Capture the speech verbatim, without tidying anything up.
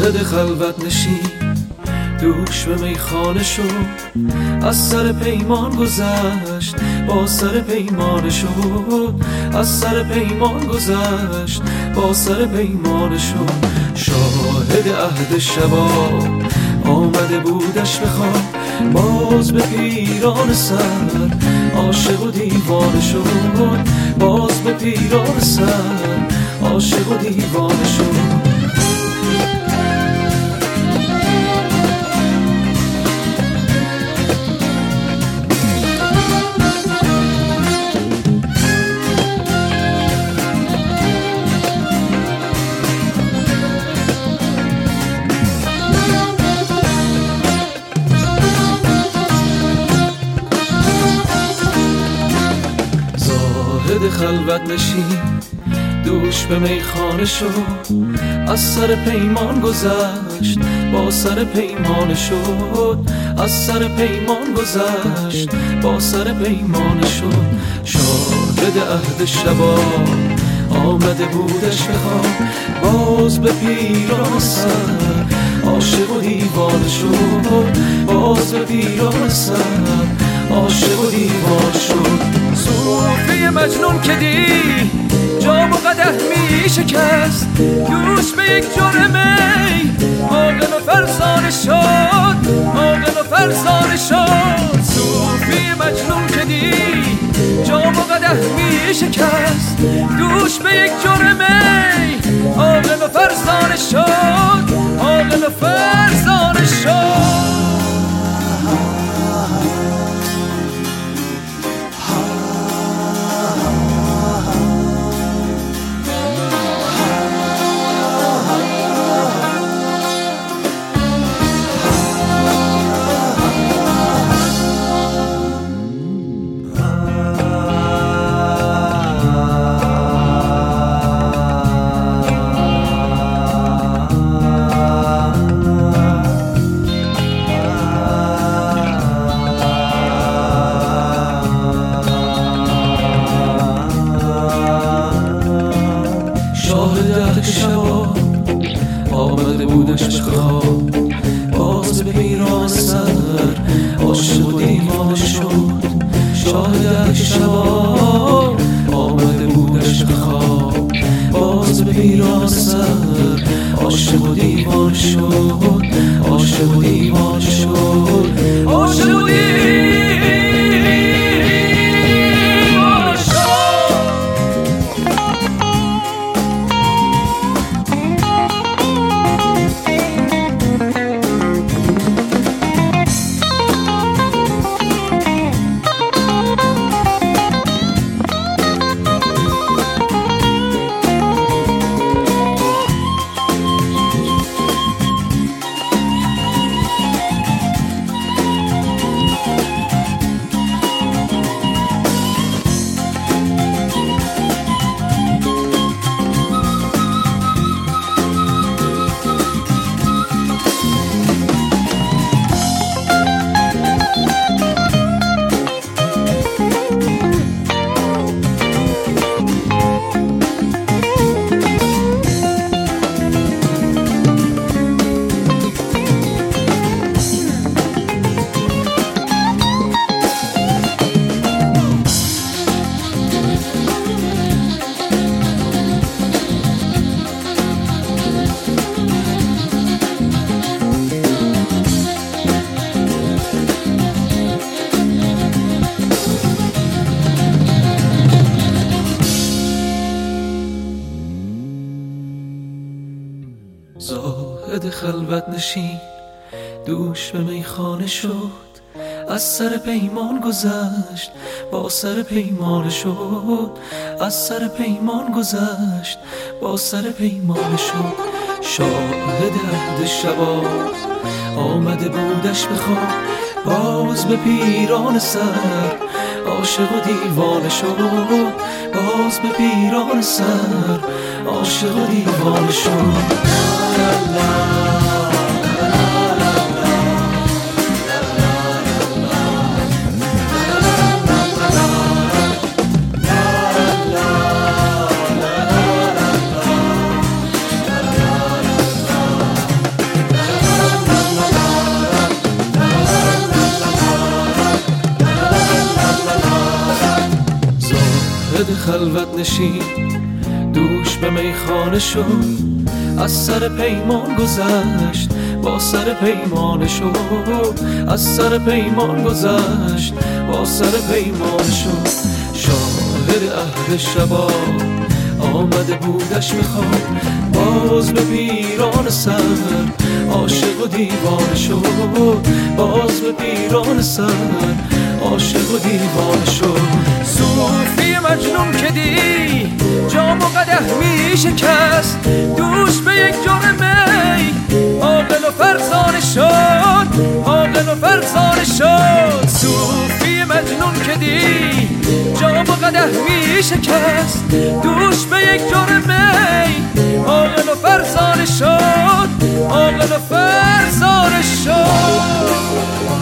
زاهد خلوت نشین دوش به میخانه شد، از سر پیمان گذشت با سر پیمان شد، از سر پیمان گذشت با سر پیمان شد. شاهد عهد شباب آمده بودش بخواب، باز به پیران سر عاشق و دیوانه شد، باز به پیران سر عاشق و دیوانه شد. زاهد خلوت نشین دوش به میخانه شد، از سر پیمان گذشت با سر پیمان شد، از سر پیمان گذشت با سر پیمان شد. شاهد عهد شباب آمده بودش بخواب، باز به پیران سر عاشق و دیوانه شد، باز به پیران سر عاشق و دیوانه شد. صوفی مجنون که دی جام و قدح می شکست، دوش به یک جرعه می عاقل و فرزانه شد، عاقل و فرزانه شد. صوفی مجنون که دی جام و قدح می شکست، دوش به یک جرعه می عاقل و فرزانه شد، عاقل و فرزانه شد. شاهد شباب آمده بودش بخواب، باز به پیران سر عاشق و دیوانه شد. شاهد شباب آمده بودش بخواب، باز به پیران سر عاشق و دیوانه شد، عاشق و دیوانه شد، عاشق و دیوانه شد. زاهد خلوت نشین دوش به میخانه شد، از سر پیمان گذشت با سر پیمان شد، از سر پیمان گذشت با سر پیمان شد. شاهد عهد شباب آمده بودش بخواب، باز به پیران سر عاشق و دیوانه شد، باز به پیران سر عاشق و دیوانه شد. خلوت نشین دوش به میخانه شد، از سر پیمان گذشت با سر پیمان شد، از سر پیمان گذشت با سر پیمان شد. شاهد اهل شباب آمده بودش میخواد، باز به پیران سر عاشق و دیوانه شد، باز به پیران سر عاشق و دیوانه شد. صوفی مجنون که دی جام و قدح می شکست، دوش به یک جرعه می عاقل و فرزانه شد، عاقل و فرزانه شد. صوفی مجنون که دی جام و قدح می شکست، دوش به یک جرعه می عاقل و فرزانه شد، عاقل و فرزانه شد.